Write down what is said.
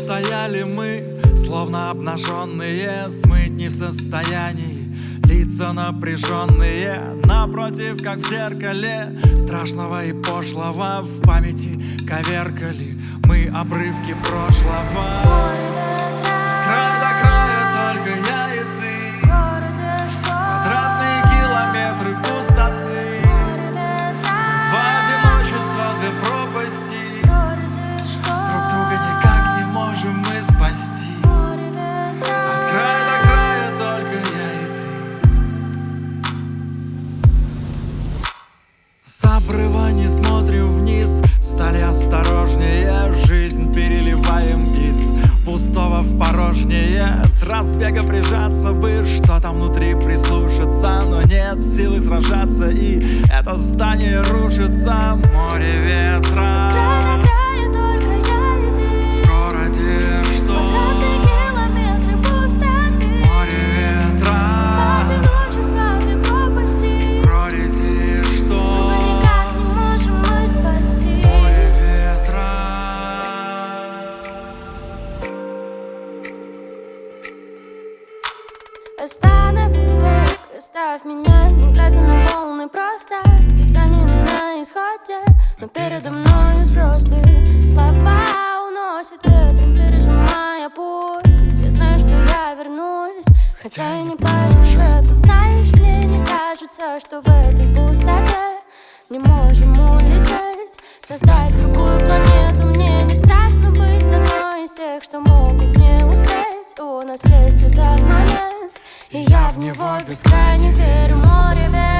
стояли мы, словно обнаженные, смыть не в состоянии. Лица напряженные, напротив, как в зеркале, страшного и пошлого в памяти коверкали мы обрывки прошлого. Край до края только я и ты, квадратные километры пустоты, два одиночества, две пропасти, друг друга никак не можем мы спасти. От края до края только я и ты. С обрыва не смотрим вниз, стали осторожнее, жизнь переливаем из пустого в порожнее. С разбега прижаться бы, что там внутри прислушаться, но нет силы сражаться, и это здание рушится. Море ветра, в городе что? Море ветра, в городе что? Море ветра. Останови бег, оставь меня, не глядя на волны, просто дыхание на исходе, но передо мной взрослые слова уносят ветром, пережимая пульс. Я знаю, что я вернусь, хотя и не по сюжету. Знаешь, мне не кажется, что в этой пустоте не можем улететь, создать другую планету. Мне не страшно быть одной из тех, что могут не успеть. У нас есть этот момент, и я в него бескрайне верю. Море ветра.